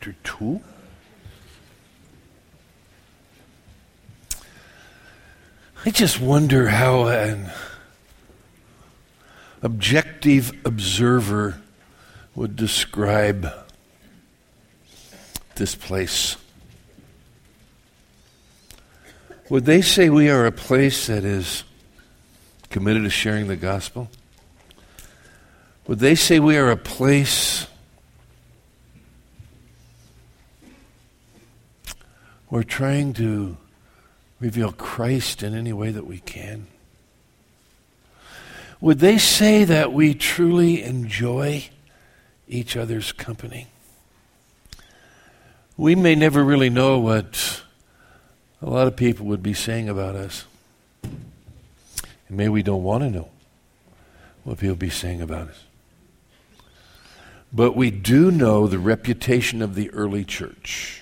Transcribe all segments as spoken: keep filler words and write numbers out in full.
chapter two. I just wonder how an objective observer would describe this place. Would they say we are a place that is committed to sharing the gospel? Would they say we are a place we're trying to reveal Christ in any way that we can? Would they say that we truly enjoy each other's company? We may never really know what a lot of people would be saying about us. And maybe we don't want to know what people be saying about us. But we do know the reputation of the early church.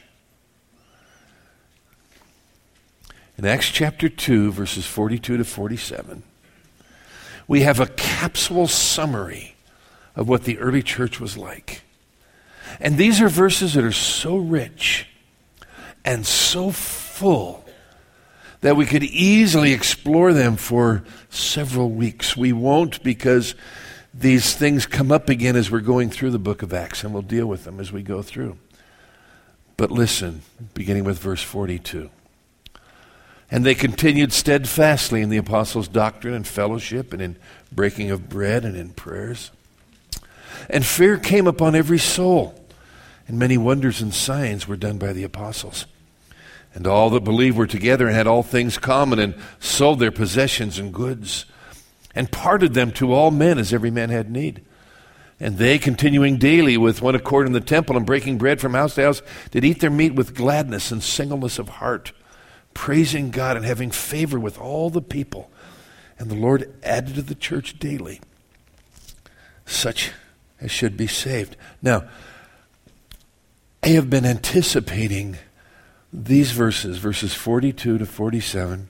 In Acts chapter two, verses forty-two to forty-seven, we have a capsule summary of what the early church was like. And these are verses that are so rich and so full that we could easily explore them for several weeks. We won't, because these things come up again as we're going through the book of Acts, and we'll deal with them as we go through. But listen, beginning with verse forty-two. And they continued steadfastly in the apostles' doctrine and fellowship and in breaking of bread and in prayers. And fear came upon every soul, and many wonders and signs were done by the apostles. And all that believed were together and had all things common, and sold their possessions and goods, and parted them to all men as every man had need. And they, continuing daily with one accord in the temple and breaking bread from house to house, did eat their meat with gladness and singleness of heart, praising God and having favor with all the people. And the Lord added to the church daily such as should be saved. Now, I have been anticipating these verses, verses forty-two to forty-seven,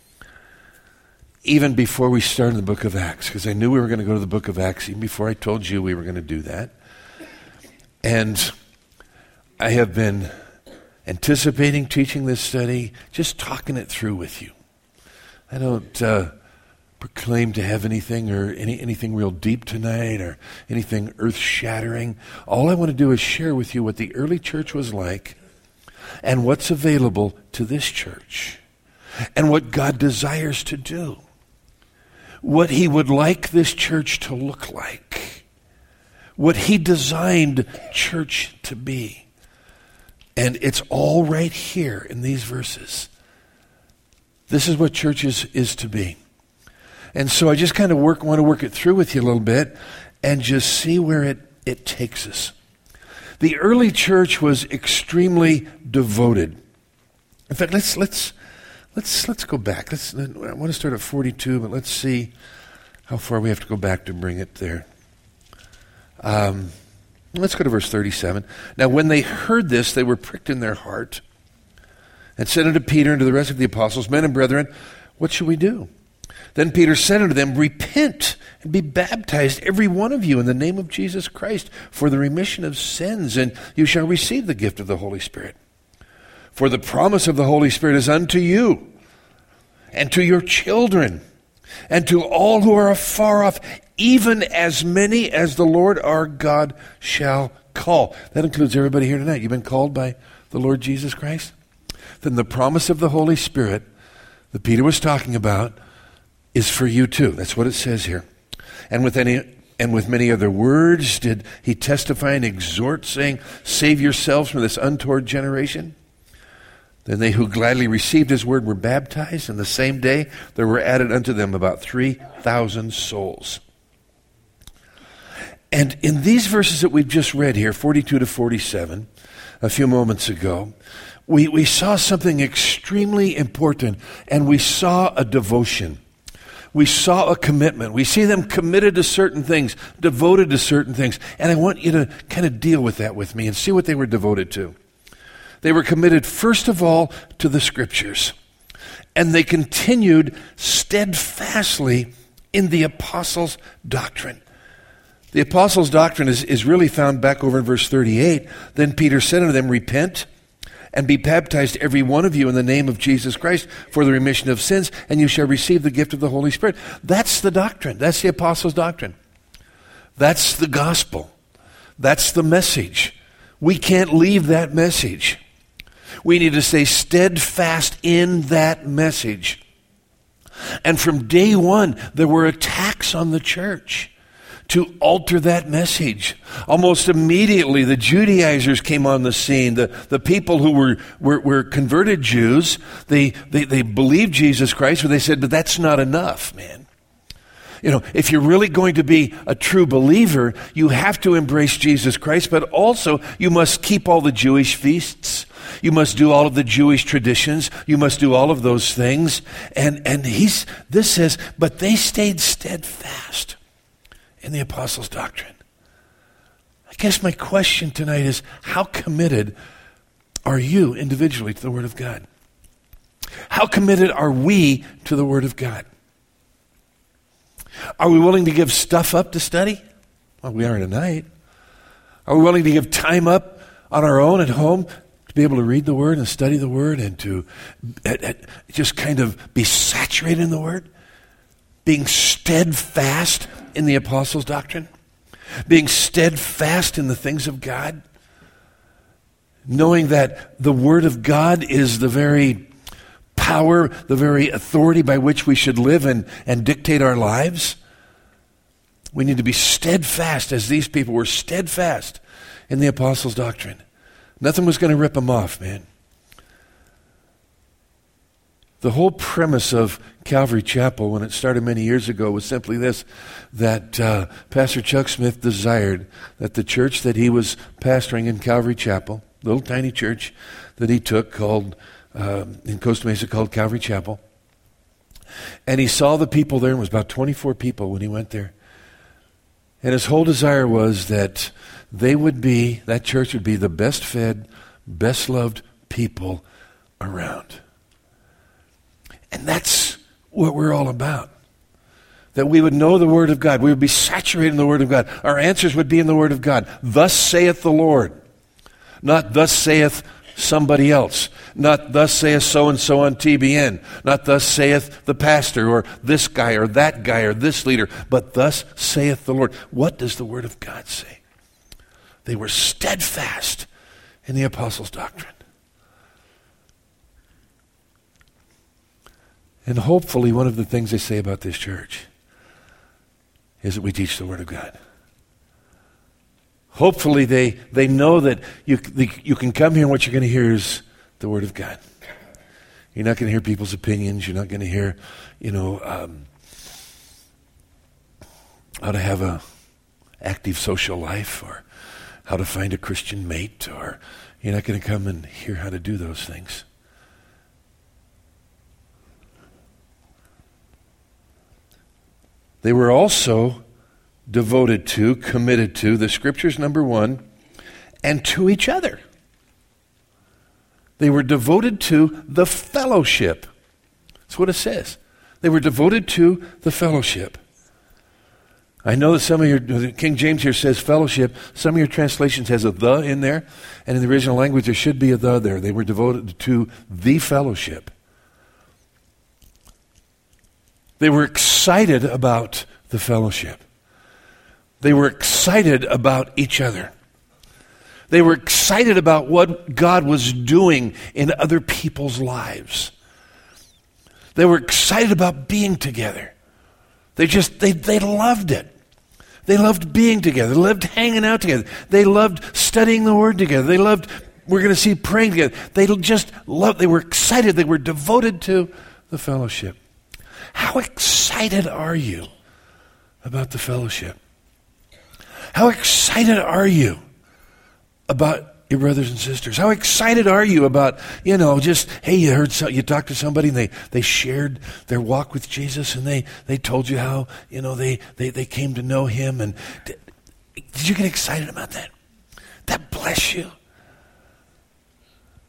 even before we started the book of Acts, because I knew we were going to go to the book of Acts even before I told you we were going to do that. And I have been anticipating teaching this study, just talking it through with you. I don't uh, proclaim to have anything or any anything real deep tonight or anything earth-shattering. All I want to do is share with you what the early church was like and what's available to this church and what God desires to do, what he would like this church to look like, what he designed church to be. And it's all right here in these verses. This is what church is, is to be. And so I just kind of work, want to work it through with you a little bit and just see where it, it takes us. The early church was extremely devoted. In fact, let's let's let's let's go back. Let's, I want to start at forty-two, but let's see how far we have to go back to bring it there. Um. Let's go to verse thirty-seven. Now, when they heard this, they were pricked in their heart and said unto Peter and to the rest of the apostles, Men and brethren, what shall we do? Then Peter said unto them, Repent and be baptized, every one of you, in the name of Jesus Christ, for the remission of sins, and you shall receive the gift of the Holy Spirit. For the promise of the Holy Spirit is unto you, and to your children, and to all who are afar off, even as many as the Lord our God shall call. That includes everybody here tonight. You've been called by the Lord Jesus Christ? Then the promise of the Holy Spirit that Peter was talking about is for you too. That's what it says here. And with any and with many other words did he testify and exhort, saying, Save yourselves from this untoward generation. Then they who gladly received his word were baptized, and the same day there were added unto them about three thousand souls. And in these verses that we've just read here, forty-two to forty-seven, a few moments ago, we, we saw something extremely important, and we saw a devotion. We saw a commitment. We see them committed to certain things, devoted to certain things. And I want you to kind of deal with that with me and see what they were devoted to. They were committed, first of all, to the Scriptures. And they continued steadfastly in the apostles' doctrine. The apostles' doctrine is, is really found back over in verse thirty-eight. Then Peter said unto them, repent and be baptized every one of you in the name of Jesus Christ for the remission of sins, and you shall receive the gift of the Holy Spirit. That's the doctrine. That's the apostles' doctrine. That's the gospel. That's the message. We can't leave that message. We need to stay steadfast in that message. And from day one, there were attacks on the church to alter that message. Almost immediately, the Judaizers came on the scene. The, the people who were, were, were converted Jews, they, they, they believed Jesus Christ, but they said, but that's not enough, man. You know, if you're really going to be a true believer, you have to embrace Jesus Christ, but also you must keep all the Jewish feasts. You must do all of the Jewish traditions. You must do all of those things. And, and he's, this says, but they stayed steadfast in the apostles' doctrine. I guess my question tonight is, how committed are you individually to the Word of God? How committed are we to the Word of God? Are we willing to give stuff up to study? Well, we are tonight. Are we willing to give time up on our own at home to be able to read the Word and study the Word and to uh, uh, just kind of be saturated in the Word? Being steadfast in the apostles' doctrine? Being steadfast in the things of God? Knowing that the Word of God is the very power, the very authority by which we should live and, and dictate our lives? We need to be steadfast as these people were steadfast in the apostles' doctrine. Nothing was going to rip them off, man. The whole premise of Calvary Chapel, when it started many years ago, was simply this, that uh, Pastor Chuck Smith desired that the church that he was pastoring in Calvary Chapel, little tiny church that he took called, uh, in Costa Mesa called Calvary Chapel, and he saw the people there, and it was about twenty-four people when he went there. And his whole desire was that they would be, that church would be the best fed, best loved people around. And that's what we're all about. That we would know the Word of God. We would be saturated in the Word of God. Our answers would be in the Word of God. Thus saith the Lord. Not thus saith somebody else. Not thus saith so-and-so on T B N. Not thus saith the pastor or this guy or that guy or this leader. But thus saith the Lord. What does the Word of God say? They were steadfast in the apostles' doctrine. And hopefully one of the things they say about this church is that we teach the Word of God. Hopefully they, they know that you, the, you can come here and what you're going to hear is the Word of God. You're not going to hear people's opinions. You're not going to hear, you know, um, how to have a active social life or how to find a Christian mate, or you're not going to come and hear how to do those things. They were also devoted to, committed to the Scriptures, number one, and to each other. They were devoted to the fellowship. That's what it says. They were devoted to the fellowship. I know that some of your, King James here says fellowship. Some of your translations has a the in there. And in the original language, there should be a the there. They were devoted to the fellowship. They were excited about the fellowship. They were excited about each other. They were excited about what God was doing in other people's lives. They were excited about being together. They just, they, they loved it. They loved being together. They loved hanging out together. They loved studying the Word together. They loved, we're going to see, praying together. They just loved, they were excited. They were devoted to the fellowship. How excited are you about the fellowship? How excited are you about your brothers and sisters? How excited are you about, you know, just, hey, you heard, so, you talked to somebody and they, they shared their walk with Jesus and they, they told you how, you know, they, they, they came to know Him. And did, did you get excited about that? That bless you.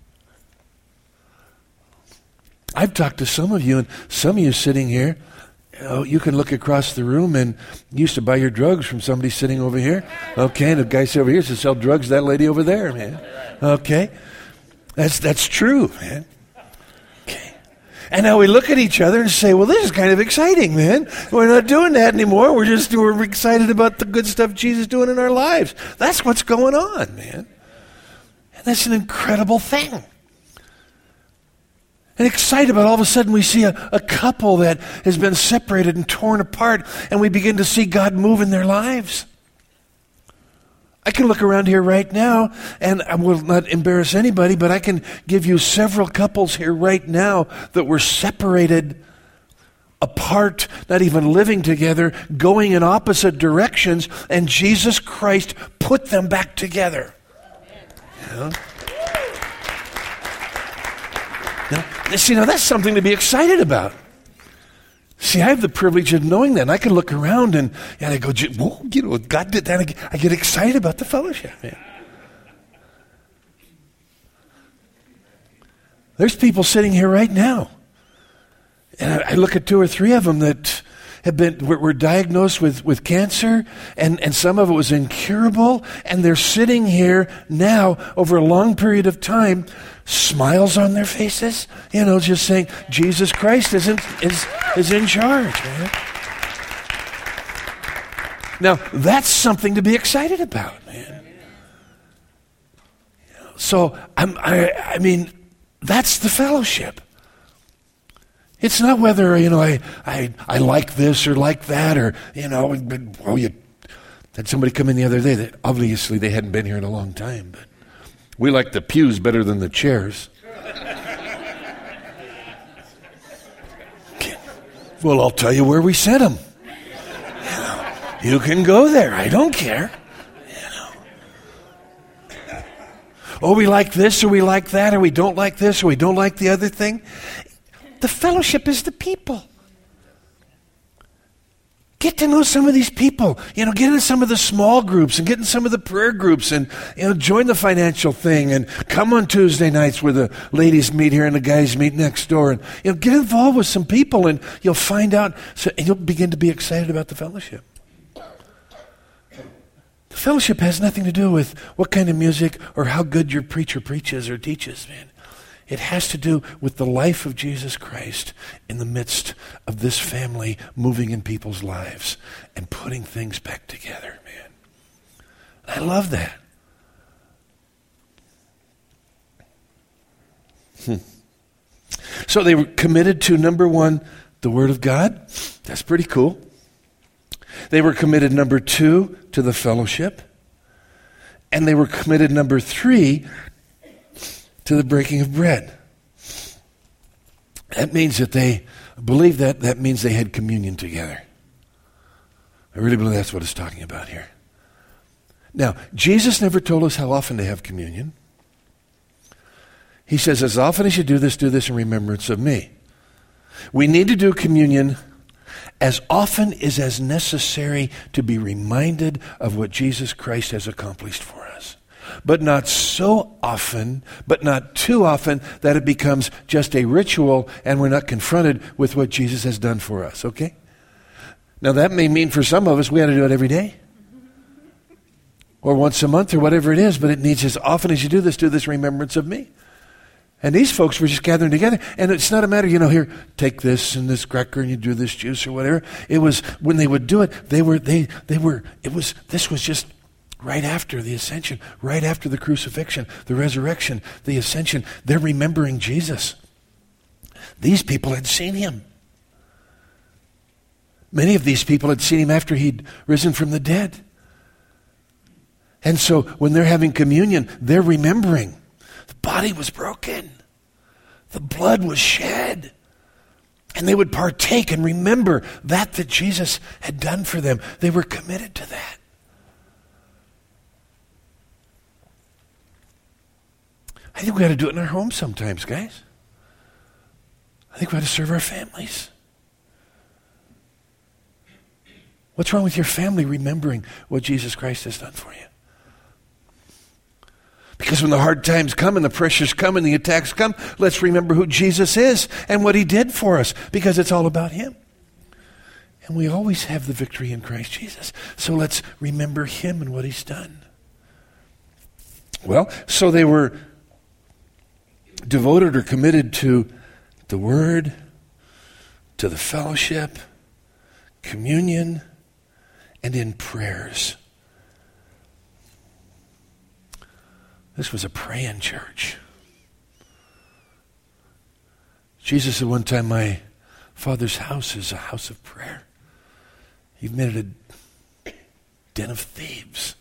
I've talked to some of you, and some of you sitting here, You know, you can look across the room and you used to buy your drugs from somebody sitting over here. Okay, and the guy sitting over here used to sell drugs to that lady over there, man. Okay. That's that's true, man. Okay. And now we look at each other and say, well, this is kind of exciting, man. We're not doing that anymore. We're just we're excited about the good stuff Jesus is doing in our lives. That's what's going on, man. And that's an incredible thing. And excited about all of a sudden we see a, a couple that has been separated and torn apart, and we begin to see God move in their lives. I can look around here right now, and I will not embarrass anybody, but I can give you several couples here right now that were separated, apart, not even living together, going in opposite directions, and Jesus Christ put them back together. Yeah. Now, see, now that's something to be excited about. See, I have the privilege of knowing that. And I can look around and, and I go, whoa, you know, God did that. I get, I get excited about the fellowship, man. There's people sitting here right now. And I, I look at two or three of them that have been, were, were diagnosed with, with cancer, and, and some of it was incurable, and they're sitting here now over a long period of time, smiles on their faces, you know, just saying, Jesus Christ is in, is, is in charge, man. Now, that's something to be excited about, man. So, I'm, I, I mean, that's the fellowship. It's not whether, you know, I, I I like this or like that, or, you know, well, you had somebody come in the other day that obviously they hadn't been here in a long time, but we like the pews better than the chairs. Well, I'll tell you where we sent them. You know, you can go there. I don't care. You know. Oh, we like this or we like that, or we don't like this or we don't like the other thing. The fellowship is the people. Get to know some of these people. You know, get in some of the small groups and get in some of the prayer groups, and, you know, join the financial thing, and come on Tuesday nights where the ladies meet here and the guys meet next door, and, you know, get involved with some people, and you'll find out, so, and you'll begin to be excited about the fellowship. The fellowship has nothing to do with what kind of music or how good your preacher preaches or teaches, man. It has to do with the life of Jesus Christ in the midst of this family moving in people's lives and putting things back together, man. I love that. Hmm. So they were committed to, number one, the Word of God. That's pretty cool. They were committed, number two, to the fellowship. And they were committed, number three, to the breaking of bread. That means that they believe that. That means they had communion together. I really believe that's what it's talking about here. Now, Jesus never told us how often to have communion. He says, as often as you do this, do this in remembrance of me. We need to do communion as often as as necessary to be reminded of what Jesus Christ has accomplished for us. But not so often, but not too often that it becomes just a ritual and we're not confronted with what Jesus has done for us, okay? Now that may mean for some of us we ought to do it every day. Or once a month or whatever it is, but it needs as often as you do this, do this in remembrance of me. And these folks were just gathering together, and it's not a matter, you know, here, take this and this cracker and you do this juice or whatever. It was, when they would do it, they were, they, they were, it was, this was just right after the ascension, right after the crucifixion, the resurrection, the ascension. They're remembering Jesus. These people had seen him. Many of these people had seen him after he'd risen from the dead. And so when they're having communion, they're remembering. The body was broken. The blood was shed. And they would partake and remember that that Jesus had done for them. They were committed to that. I think we got to do it in our homes sometimes, guys. I think we got to serve our families. What's wrong with your family remembering what Jesus Christ has done for you? Because when the hard times come and the pressures come and the attacks come, let's remember who Jesus is and what he did for us, because it's all about him. And we always have the victory in Christ Jesus. So let's remember him and what he's done. Well, so they were devoted or committed to the word, to the fellowship, communion, and in prayers. This was a praying church. Jesus said one time, my Father's house is a house of prayer. You've made it a den of thieves.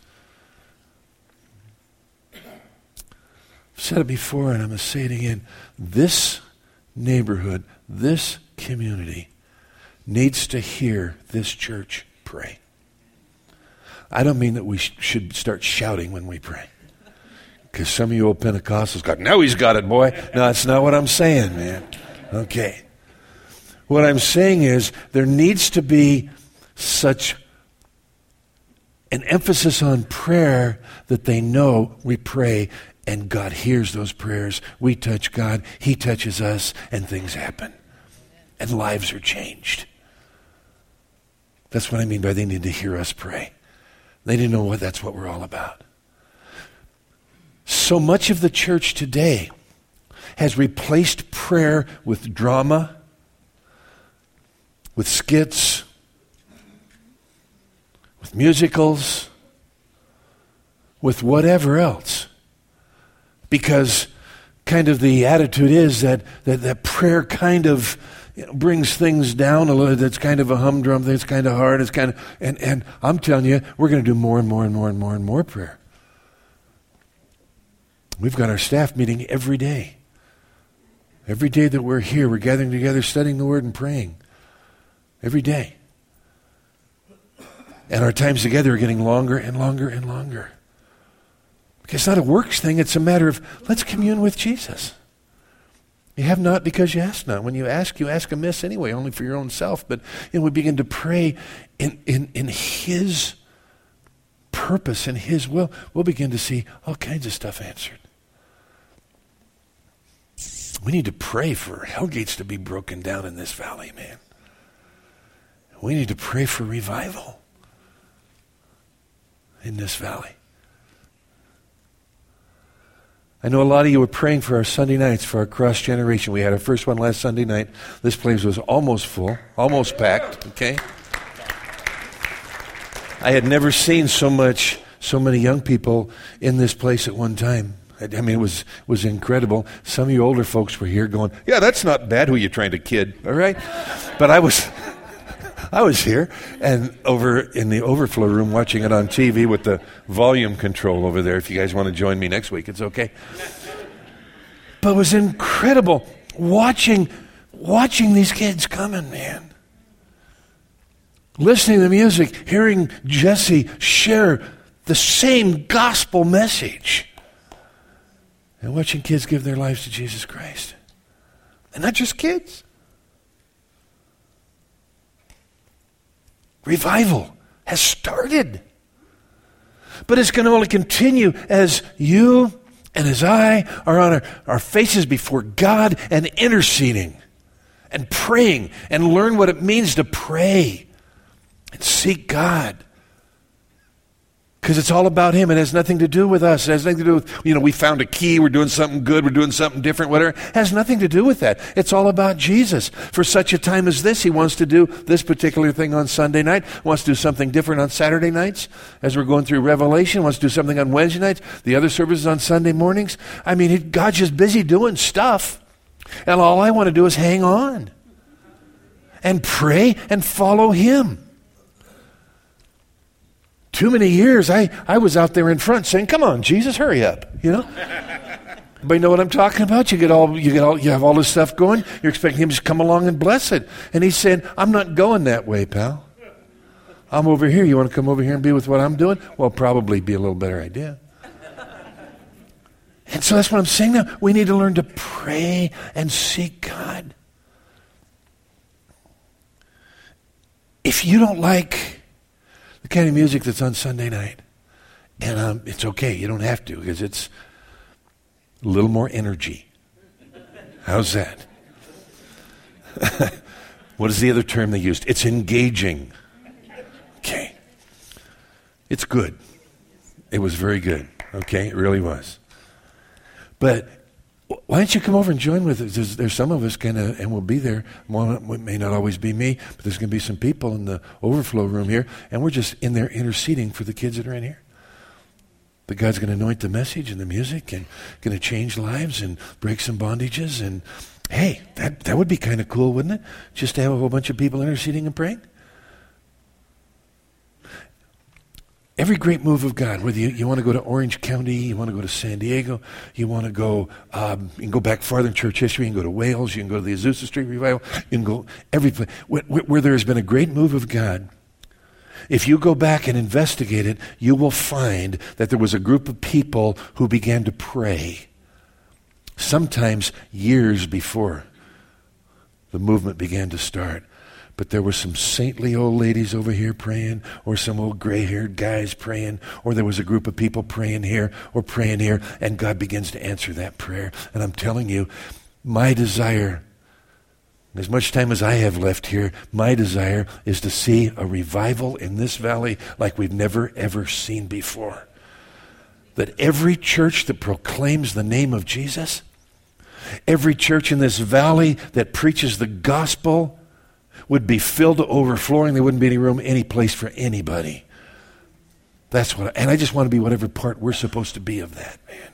I've said it before and I'm going to say it again. This neighborhood, this community needs to hear this church pray. I don't mean that we sh- should start shouting when we pray. Because some of you old Pentecostals got, now he's got it, boy. No, that's not what I'm saying, man. Okay. What I'm saying is there needs to be such an emphasis on prayer that they know we pray and God hears those prayers. We touch God, he touches us, and things happen. And lives are changed. That's what I mean by they need to hear us pray. They didn't know what that's what we're all about. So much of the church today has replaced prayer with drama, with skits, with musicals, with whatever else. Because kind of the attitude is that that, that prayer kind of you know, brings things down a little. That's kind of a humdrum thing. It's kind of hard. It's kind of, and, and I'm telling you, we're going to do more and more and more and more and more prayer. We've got our staff meeting every day. Every day that we're here, we're gathering together, studying the Word and praying. Every day. And our times together are getting longer and longer and longer. Because it's not a works thing, it's a matter of let's commune with Jesus. You have not because you ask not. When you ask, you ask amiss anyway, only for your own self. But you know, we begin to pray in, in, in his purpose and his will. We'll begin to see all kinds of stuff answered. We need to pray for hell gates to be broken down in this valley, man. We need to pray for revival in this valley. I know a lot of you were praying for our Sunday nights, for our cross generation. We had our first one last Sunday night. This place was almost full, almost packed, okay? I had never seen so much, so many young people in this place at one time. I mean, it was was incredible. Some of you older folks were here going, yeah, that's not bad. Who are you trying to kid? All right? But I was I was here and over in the overflow room watching it on T V with the volume control over there. If you guys want to join me next week, it's okay. But it was incredible watching watching these kids coming, man. Listening to the music, hearing Jesse share the same gospel message. And watching kids give their lives to Jesus Christ. And not just kids. Revival has started. But it's going to only continue as you and as I are on our, our faces before God and interceding and praying and learn what it means to pray and seek God. Because it's all about him. It has nothing to do with us. It has nothing to do with, you know, we found a key, we're doing something good, we're doing something different, whatever. It has nothing to do with that. It's all about Jesus. For such a time as this, he wants to do this particular thing on Sunday night, wants to do something different on Saturday nights, as we're going through Revelation, wants to do something on Wednesday nights, the other services on Sunday mornings. I mean, he, God's just busy doing stuff. And all I want to do is hang on and pray and follow him. Too many years, I, I was out there in front saying, come on, Jesus, hurry up, you know? But you know what I'm talking about? You get all, you get all, you have all this stuff going. You're expecting him to just come along and bless it. And he's saying, I'm not going that way, pal. I'm over here. You want to come over here and be with what I'm doing? Well, probably be a little better idea. And so that's what I'm saying now. We need to learn to pray and seek God. If you don't like the kind of music that's on Sunday night, and um, it's okay, you don't have to, because it's a little more energy. How's that? What is the other term they used? It's engaging. Okay. It's good. It was very good. Okay, it really was. But why don't you come over and join with us? There's, there's some of us kind of, and we'll be there. Well, it may not always be me, but there's going to be some people in the overflow room here, and we're just in there interceding for the kids that are in here. But God's going to anoint the message and the music and going to change lives and break some bondages. And hey, that, that would be kind of cool, wouldn't it? Just to have a whole bunch of people interceding and praying. Every great move of God, whether you, you want to go to Orange County, you want to go to San Diego, you want to go, um, you can go back farther in church history, you can go to Wales, you can go to the Azusa Street Revival, you can go every place. Where, where there has been a great move of God, if you go back and investigate it, you will find that there was a group of people who began to pray, sometimes years before the movement began to start. But there were some saintly old ladies over here praying, or some old gray-haired guys praying, or there was a group of people praying here or praying here, and God begins to answer that prayer. And I'm telling you, my desire, as much time as I have left here, my desire is to see a revival in this valley like we've never, ever seen before. That every church that proclaims the name of Jesus, every church in this valley that preaches the gospel would be filled to overflowing. There wouldn't be any room, any place for anybody. That's what, I, and I just want to be whatever part we're supposed to be of that, man.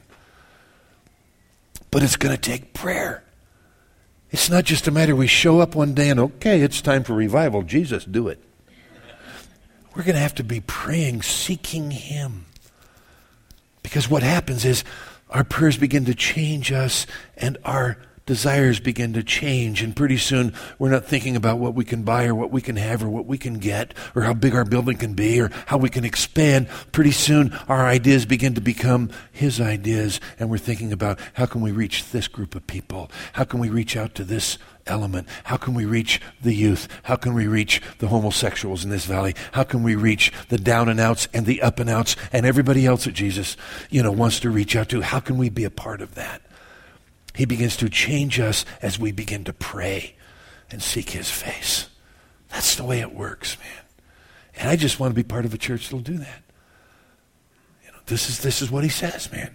But it's going to take prayer. It's not just a matter we show up one day and, okay, it's time for revival. Jesus, do it. We're going to have to be praying, seeking Him. Because what happens is our prayers begin to change us, and our desires begin to change, and pretty soon we're not thinking about what we can buy or what we can have or what we can get or how big our building can be or how we can expand. Pretty soon our ideas begin to become His ideas, and we're thinking about how can we reach this group of people? How can we reach out to this element? How can we reach the youth? How can we reach the homosexuals in this valley? How can we reach the down and outs and the up and outs and everybody else that Jesus, you know, wants to reach out to? How can we be a part of that? He begins to change us as we begin to pray and seek His face. That's the way it works, man. And I just want to be part of a church that'll do that. You know, this is this is what He says, man.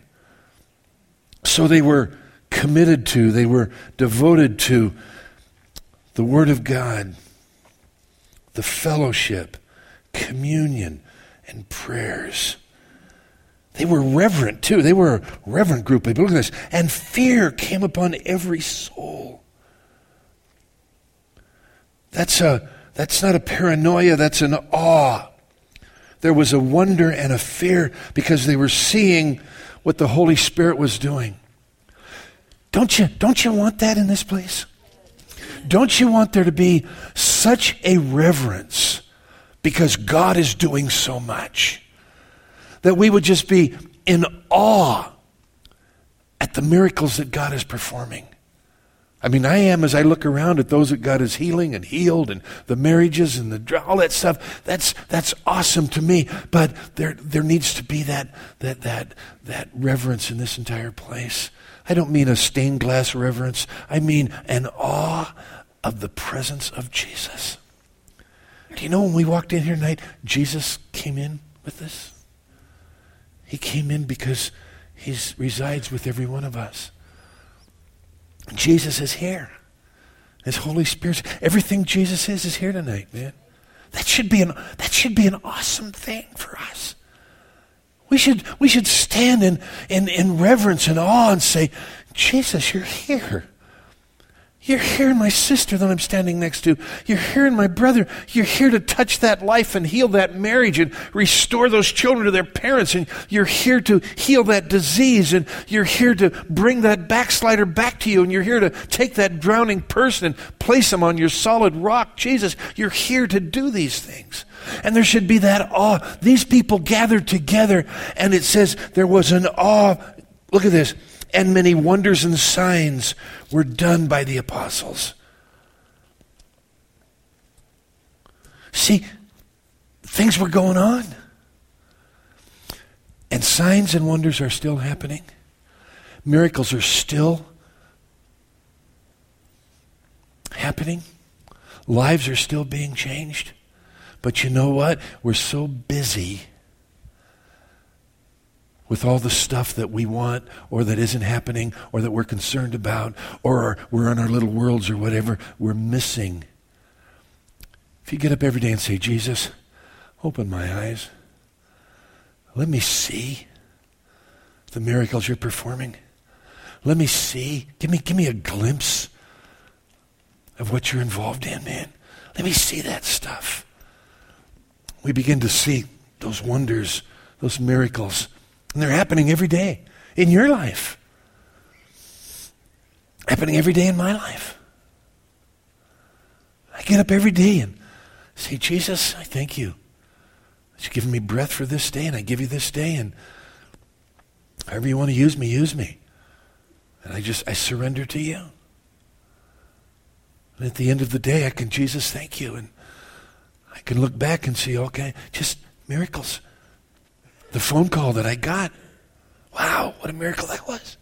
So they were committed to, they were devoted to the Word of God, the fellowship, communion, and prayers. They were reverent, too. They were a reverent group. Look at this. And fear came upon every soul. That's a that's not a paranoia, that's an awe. There was a wonder and a fear because they were seeing what the Holy Spirit was doing. Don't you, don't you want that in this place? Don't you want there to be such a reverence because God is doing so much? That we would just be in awe at the miracles that God is performing. I mean, I am as I look around at those that God is healing and healed and the marriages and the all that stuff. That's that's awesome to me. But there there needs to be that that that that reverence in this entire place. I don't mean a stained glass reverence. I mean an awe of the presence of Jesus. Do you know when we walked in here tonight, Jesus came in with us? He came in because He resides with every one of us. Jesus is here. His Holy Spirit, everything Jesus is is here tonight, man. That should be an that should be an awesome thing for us. We should we should stand in in, in reverence and awe and say, Jesus, you're here. You're here in my sister that I'm standing next to. You're here in my brother. You're here to touch that life and heal that marriage and restore those children to their parents. And you're here to heal that disease. And you're here to bring that backslider back to you. And you're here to take that drowning person and place them on your solid rock. Jesus, you're here to do these things. And there should be that awe. These people gathered together, and it says there was an awe. Look at this. And many wonders and signs were done by the apostles. See, things were going on. And signs and wonders are still happening. Miracles are still happening. Lives are still being changed. But you know what? We're so busy with all the stuff that we want or that isn't happening or that we're concerned about or we're in our little worlds or whatever, we're missing. If you get up every day and say, Jesus, open my eyes. Let me see the miracles you're performing. Let me see. Give me, give me a glimpse of what you're involved in, man. Let me see that stuff. We begin to see those wonders, those miracles. And they're happening every day in your life. Happening every day in my life. I get up every day and say, Jesus, I thank you that you've given me breath for this day, and I give you this day, and however you want to use me, use me. And I just, I surrender to you. And at the end of the day, I can, Jesus, thank you. And I can look back and see, okay, just miracles. The phone call that I got. Wow, what a miracle that was.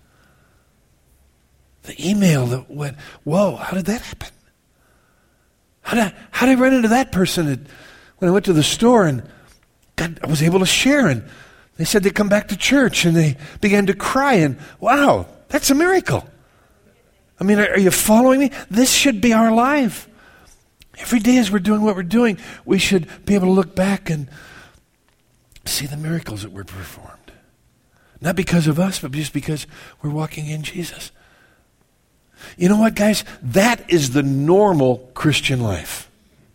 The email that went, whoa, how did that happen? How did I, how did I run into that person that, when I went to the store and God, I was able to share, and they said they'd come back to church and they began to cry, and wow, that's a miracle. I mean, are, are you following me? This should be our life. Every day as we're doing what we're doing, we should be able to look back and see the miracles that were performed. Not because of us, but just because we're walking in Jesus. You know what, guys? That is the normal Christian life.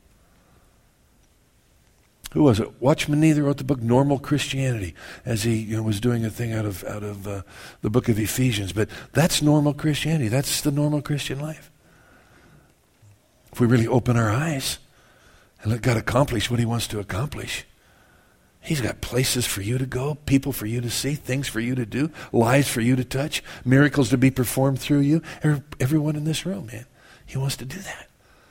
Who was it? Watchman Nee wrote the book Normal Christianity as he you know, was doing a thing out of, out of uh, the book of Ephesians. But that's normal Christianity. That's the normal Christian life. If we really open our eyes and let God accomplish what he wants to accomplish, he's got places for you to go, people for you to see, things for you to do, lives for you to touch, miracles to be performed through you. Everyone in this room, man, he wants to do that.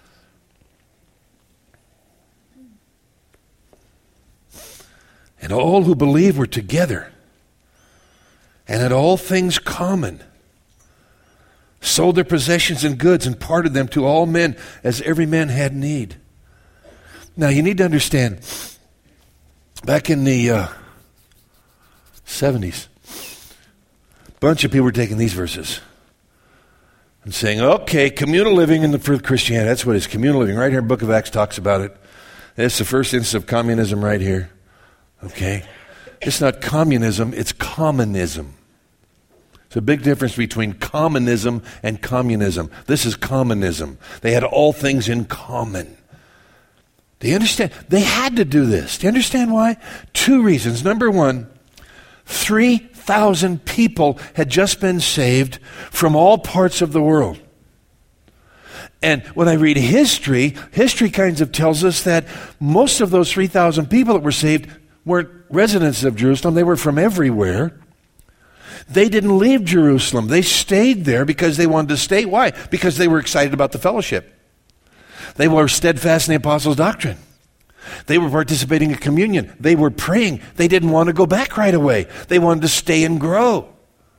And all who believe were together and had all things common, sold their possessions and goods and parted them to all men as every man had need. Now you need to understand, back in the uh, seventies, a bunch of people were taking these verses and saying, okay, communal living in the for Christianity, that's what it is, communal living. Right here, Book of Acts talks about it. It's the first instance of communism right here. Okay? It's not communism, it's commonism. There's a big difference between commonism and communism. This is commonism. They had all things in common. Do you understand? They had to do this. Do you understand why? Two reasons. Number one, three thousand people had just been saved from all parts of the world. And when I read history, history kind of tells us that most of those three thousand people that were saved weren't residents of Jerusalem. They were from everywhere. They didn't leave Jerusalem. They stayed there because they wanted to stay. Why? Because they were excited about the fellowship. They were steadfast in the apostles' doctrine. They were participating in communion. They were praying. They didn't want to go back right away. They wanted to stay and grow.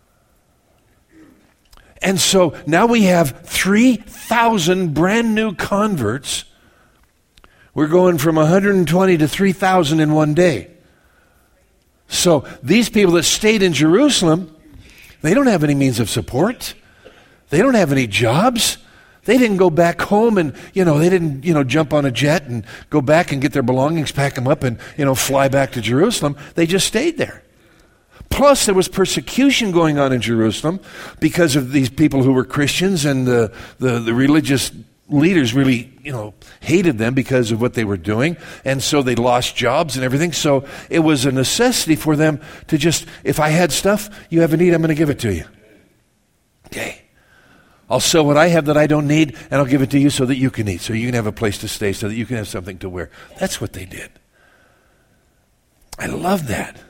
And so now we have three thousand brand new converts. We're going from one hundred twenty to three thousand in one day. So these people that stayed in Jerusalem, they don't have any means of support. They don't have any jobs. They didn't go back home and, you know, they didn't, you know, jump on a jet and go back and get their belongings, pack them up and, you know, fly back to Jerusalem. They just stayed there. Plus, there was persecution going on in Jerusalem because of these people who were Christians, and the, the, the religious leaders really, you know, hated them because of what they were doing. And so they lost jobs and everything. So it was a necessity for them to just, if I had stuff you have a need, I'm going to give it to you. Okay. I'll sell what I have that I don't need, and I'll give it to you so that you can eat, so you can have a place to stay, so that you can have something to wear. That's what they did. I love that.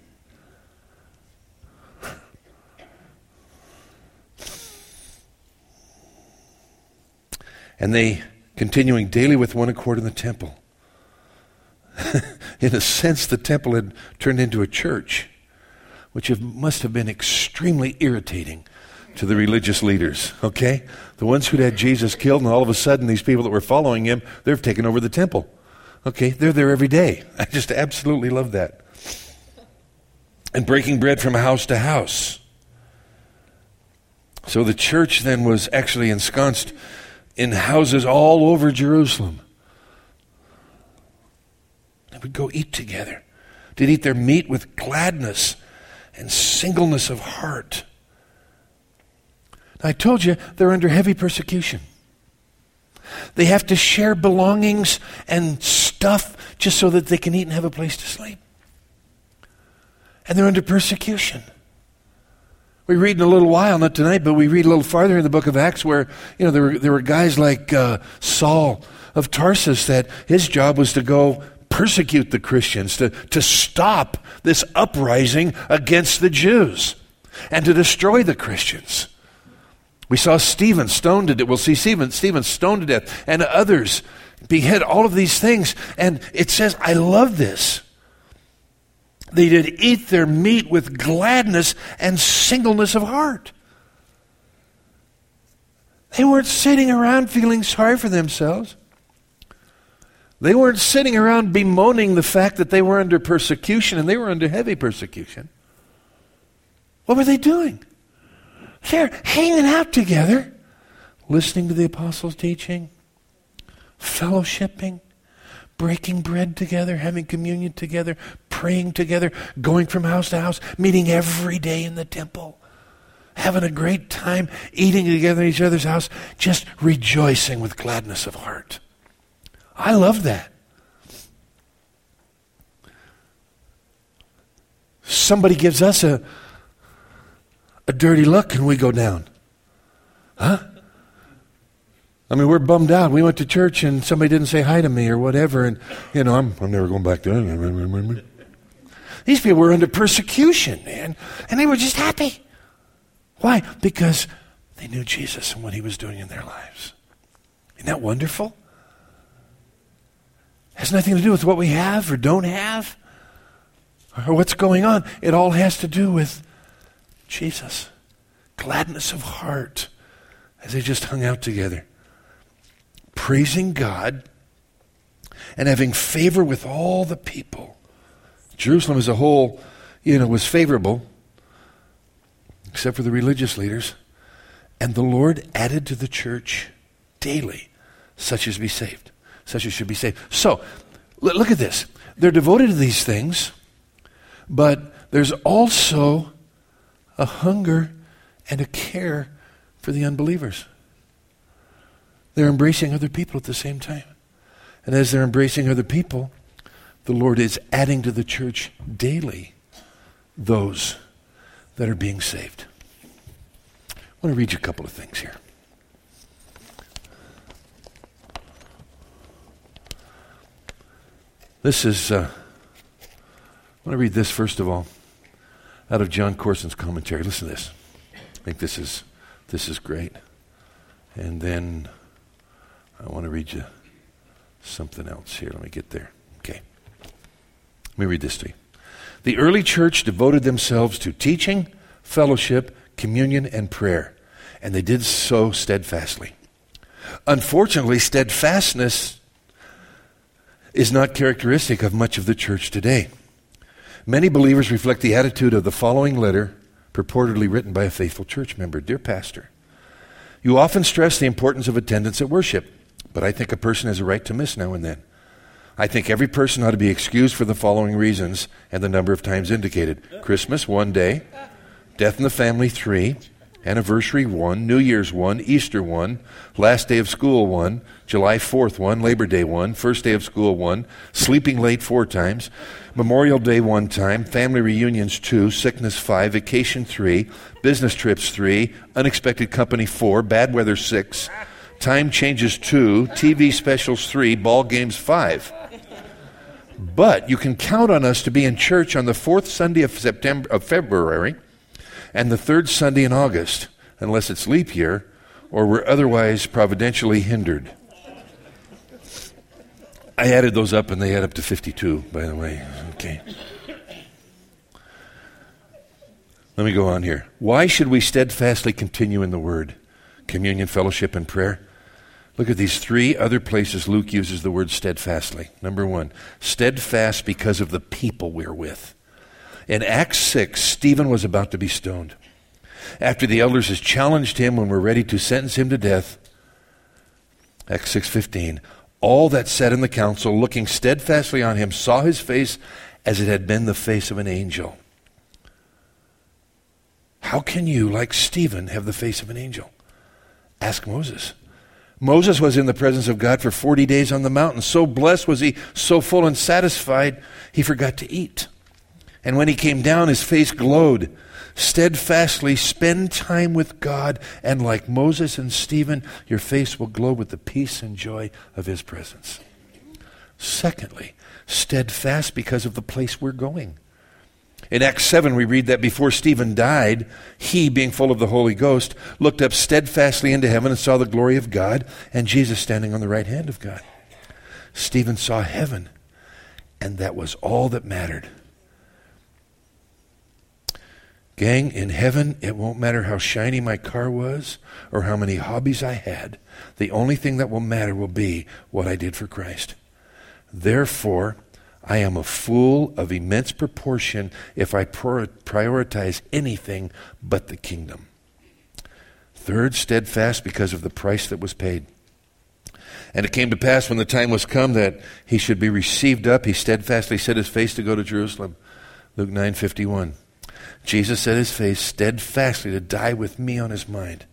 And they, continuing daily with one accord in the temple. In a sense, the temple had turned into a church, which have, must have been extremely irritating to the religious leaders, okay? The ones who'd had Jesus killed, and all of a sudden these people that were following him, they've taken over the temple. Okay, they're there every day. I just absolutely love that. And breaking bread from house to house. So the church then was actually ensconced in houses all over Jerusalem. They would go eat together. They'd eat their meat with gladness and singleness of heart. I told you they're under heavy persecution. They have to share belongings and stuff just so that they can eat and have a place to sleep. And they're under persecution. We read in a little while, not tonight, but we read a little farther in the book of Acts where, you know, there were, there were guys like uh, Saul of Tarsus that his job was to go persecute the Christians, to, to stop this uprising against the Jews and to destroy the Christians. We saw Stephen stoned to death. We'll see Stephen, Stephen stoned to death, and others behead, all of these things. And it says, I love this. They did eat their meat with gladness and singleness of heart. They weren't sitting around feeling sorry for themselves. They weren't sitting around bemoaning the fact that they were under persecution, and they were under heavy persecution. What were they doing? They're hanging out together, listening to the apostles' teaching, fellowshipping, breaking bread together, having communion together, praying together, going from house to house, meeting every day in the temple, having a great time, eating together in each other's house, just rejoicing with gladness of heart. I love that. Somebody gives us a a dirty look and we go down. Huh? I mean, we're bummed out. We went to church and somebody didn't say hi to me or whatever, and, you know, I'm, I'm never going back there. These people were under persecution, man, and they were just happy. Why? Because they knew Jesus and what he was doing in their lives. Isn't that wonderful? It has nothing to do with what we have or don't have or what's going on. It all has to do with Jesus. Gladness of heart as they just hung out together. Praising God and having favor with all the people. Jerusalem as a whole, you know, was favorable, except for the religious leaders. And the Lord added to the church daily such as be saved, such as should be saved. So, look at this. They're devoted to these things, but there's also a hunger and a care for the unbelievers. They're embracing other people at the same time. And as they're embracing other people, the Lord is adding to the church daily those that are being saved. I want to read you a couple of things here. This is, uh, I want to read this first of all, out of John Corson's commentary. Listen to this. I think this is this is great. And then I want to read you something else here. Let me get there. Okay. Let me read this to you. The early church devoted themselves to teaching, fellowship, communion, and prayer, and they did so steadfastly. Unfortunately, steadfastness is not characteristic of much of the church today. Many believers reflect the attitude of the following letter, purportedly written by a faithful church member. Dear Pastor, you often stress the importance of attendance at worship, but I think a person has a right to miss now and then. I think every person ought to be excused for the following reasons and the number of times indicated. Christmas, one day. Death in the family, three. Anniversary, one. New Year's, one. Easter, one. Last day of school, one. July fourth, one. Labor Day, one. First day of school, one. Sleeping late, four times. Memorial Day, one time. Family reunions, two. Sickness, five. Vacation, three. Business trips, three. Unexpected company, four. Bad weather, six. Time changes, two. T V specials, three. Ball games, five. But you can count on us to be in church on the fourth Sunday of September of February and the third Sunday in August, unless it's leap year or we're otherwise providentially hindered. I added those up and they add up to fifty-two, by the way. Okay. Let me go on here. Why should we steadfastly continue in the Word? Communion, fellowship, and prayer. Look at these three other places Luke uses the word steadfastly. Number one, steadfast because of the people we're with. In Acts six, Stephen was about to be stoned. After the elders has challenged him when we're ready to sentence him to death, Acts six fifteen, all that sat in the council, looking steadfastly on him, saw his face as it had been the face of an angel. How can you, like Stephen, have the face of an angel? Ask Moses. Moses was in the presence of God for forty days on the mountain. So blessed was he, so full and satisfied, he forgot to eat. And when he came down, his face glowed. Steadfastly spend time with God, and like Moses and Stephen, your face will glow with the peace and joy of his presence. Secondly, steadfast because of the place we're going. In Acts seven, we read that before Stephen died, he, being full of the Holy Ghost, looked up steadfastly into heaven and saw the glory of God and Jesus standing on the right hand of God. Stephen saw heaven, and that was all that mattered. Gang, in heaven, it won't matter how shiny my car was or how many hobbies I had. The only thing that will matter will be what I did for Christ. Therefore, I am a fool of immense proportion if I prioritize anything but the kingdom. Third, steadfast because of the price that was paid. And it came to pass when the time was come that he should be received up, he steadfastly set his face to go to Jerusalem. Luke nine fifty-one. Jesus set his face steadfastly to die with me on his mind.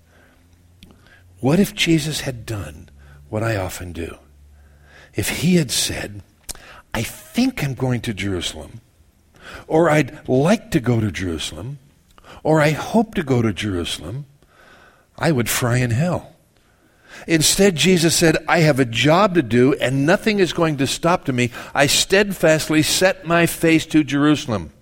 What if Jesus had done what I often do? If he had said, I think I'm going to Jerusalem, or I'd like to go to Jerusalem, or I hope to go to Jerusalem, I would fry in hell. Instead, Jesus said, I have a job to do, and nothing is going to stop to me. I steadfastly set my face to Jerusalem.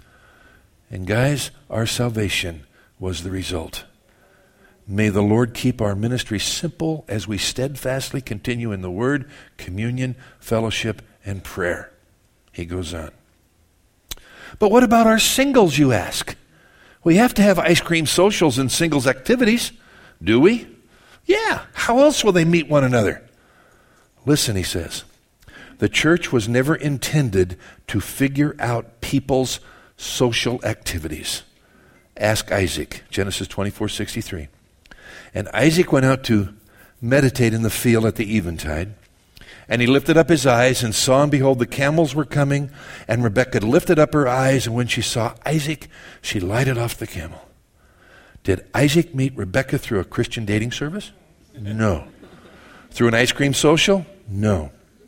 And guys, our salvation was the result. May the Lord keep our ministry simple as we steadfastly continue in the Word, communion, fellowship, and prayer. He goes on. But what about our singles, you ask? We have to have ice cream socials and singles activities, do we? Yeah, how else will they meet one another? Listen, he says, the church was never intended to figure out people's social activities. Ask Isaac, Genesis twenty-four sixty-three. And Isaac went out to meditate in the field at the eventide. And he lifted up his eyes and saw, and behold, the camels were coming. And Rebekah lifted up her eyes, and when she saw Isaac, she lighted off the camel. Did Isaac meet Rebekah through a Christian dating service? No. Through an ice cream social? No.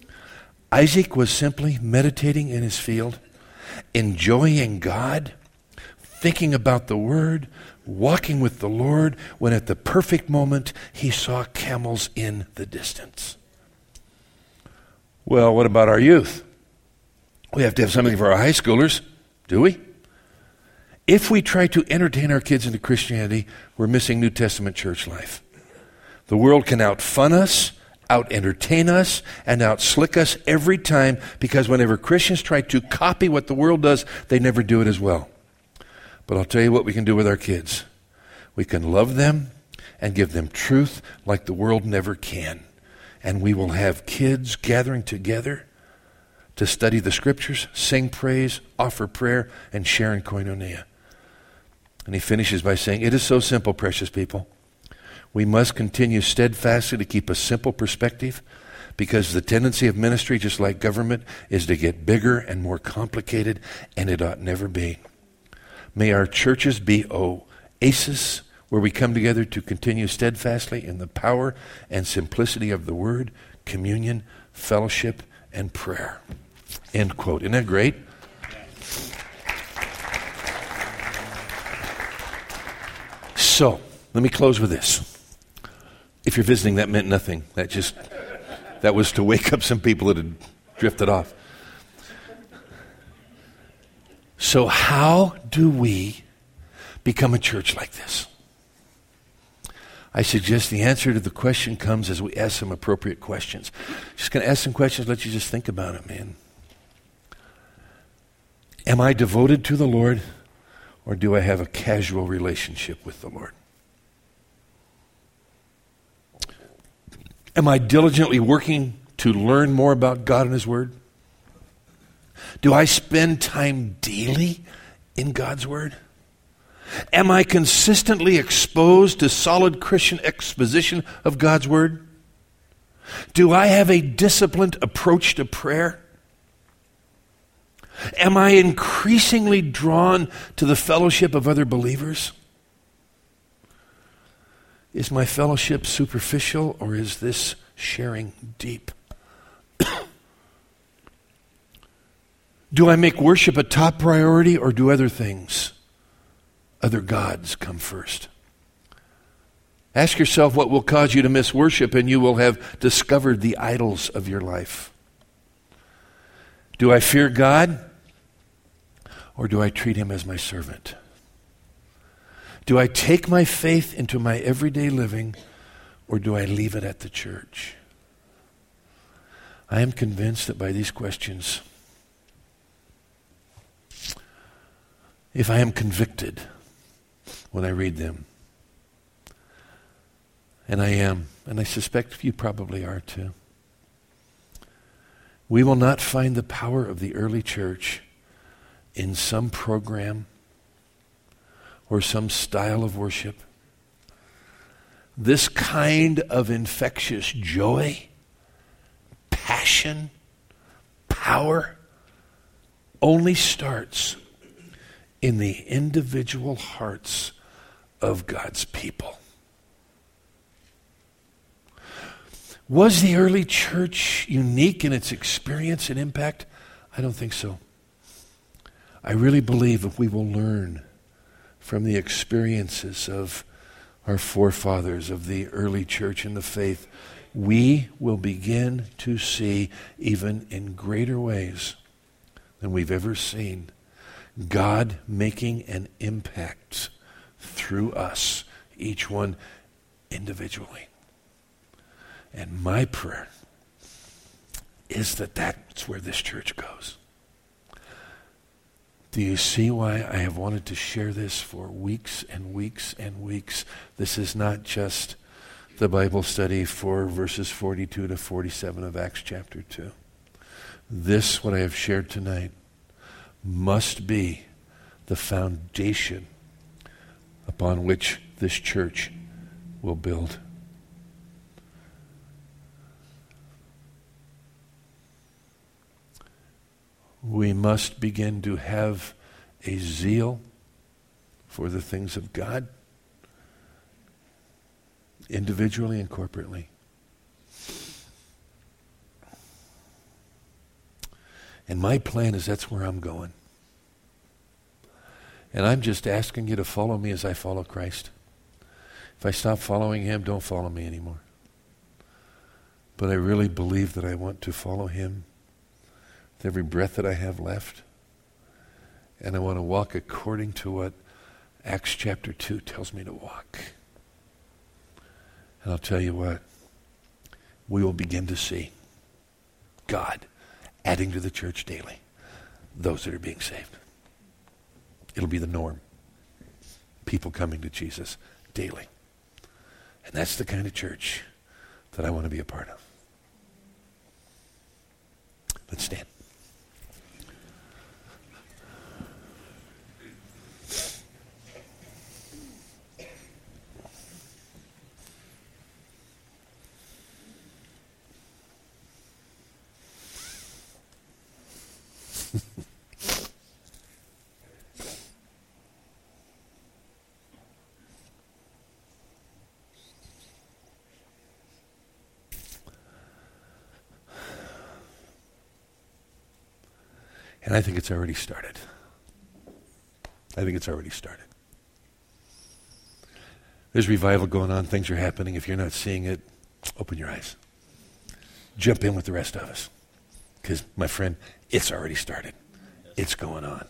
Isaac was simply meditating in his field, enjoying God, thinking about the Word, walking with the Lord, when at the perfect moment he saw camels in the distance. Well, what about our youth? We have to have something for our high schoolers, do we? If we try to entertain our kids into Christianity, we're missing New Testament church life. The world can out-fun us, out-entertain us, and out-slick us every time, because whenever Christians try to copy what the world does, they never do it as well. But I'll tell you what we can do with our kids. We can love them and give them truth like the world never can. And we will have kids gathering together to study the Scriptures, sing praise, offer prayer, and share in koinonia. And he finishes by saying, it is so simple, precious people. We must continue steadfastly to keep a simple perspective, because the tendency of ministry, just like government, is to get bigger and more complicated, and it ought never be. May our churches be oases where we come together to continue steadfastly in the power and simplicity of the Word, communion, fellowship, and prayer. End quote. Isn't that great? So, let me close with this. If you're visiting, that meant nothing. That just, that was to wake up some people that had drifted off. So how do we become a church like this? I suggest the answer to the question comes as we ask some appropriate questions. Just going to ask some questions, let you just think about it, man. Am I devoted to the Lord, Or do I have a casual relationship with the Lord? Am I diligently working to learn more about God and His Word? Do I spend time daily in God's Word? Am I consistently exposed to solid Christian exposition of God's Word? Do I have a disciplined approach to prayer? Am I increasingly drawn to the fellowship of other believers? Is my fellowship superficial, or is this sharing deep? Do I make worship a top priority, or do other things, other gods, come first? Ask yourself what will cause you to miss worship, and you will have discovered the idols of your life. Do I fear God, or do I treat Him as my servant? Do I take my faith into my everyday living, or do I leave it at the church? I am convinced that by these questions, if I am convicted when I read them, and I am, and I suspect you probably are too, we will not find the power of the early church in some program or some style of worship. This kind of infectious joy, passion, power only starts in the individual hearts of God's people. Was the early church unique in its experience and impact? I don't think so. I really believe if we will learn from the experiences of our forefathers, of the early church and the faith, we will begin to see, even in greater ways than we've ever seen, God making an impact through us, each one individually. And my prayer is that that's where this church goes. Do you see why I have wanted to share this for weeks and weeks and weeks? This is not just the Bible study for verses forty-two to forty-seven of Acts chapter two. This, what I have shared tonight, must be the foundation upon which this church will build. We must begin to have a zeal for the things of God, individually and corporately. And my plan is that's where I'm going. And I'm just asking you to follow me as I follow Christ. If I stop following Him, don't follow me anymore. But I really believe that I want to follow Him with every breath that I have left. And I want to walk according to what Acts chapter two tells me to walk. And I'll tell you what, we will begin to see God adding to the church daily those that are being saved. It'll be the norm. People coming to Jesus daily. And that's the kind of church that I want to be a part of. Let's stand. And I think it's already started. I think it's already started. There's revival going on. Things are happening. If you're not seeing it, open your eyes. Jump in with the rest of us. Because, my friend, it's already started. It's going on.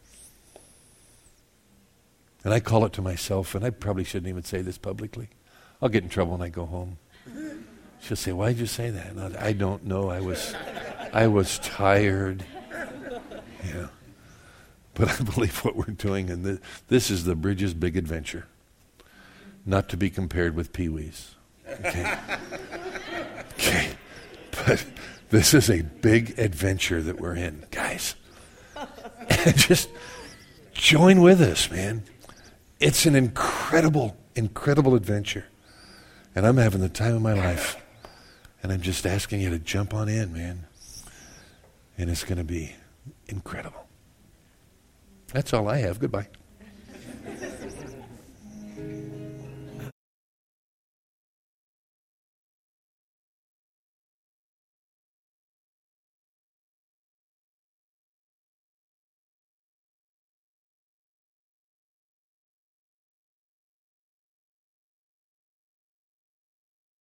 And I call it to myself, and I probably shouldn't even say this publicly. I'll get in trouble when I go home. She'll say, "Why did you say that?" And I, I don't know. I was, I was tired. Yeah. But I believe what we're doing, and this, this is the Bridges Big Adventure, not to be compared with Pee Wee's. Okay? Okay. But this is a big adventure that we're in, guys. And just join with us, man. It's an incredible, incredible adventure. And I'm having the time of my life. And I'm just asking you to jump on in, man. And it's going to be incredible. That's all I have. Goodbye.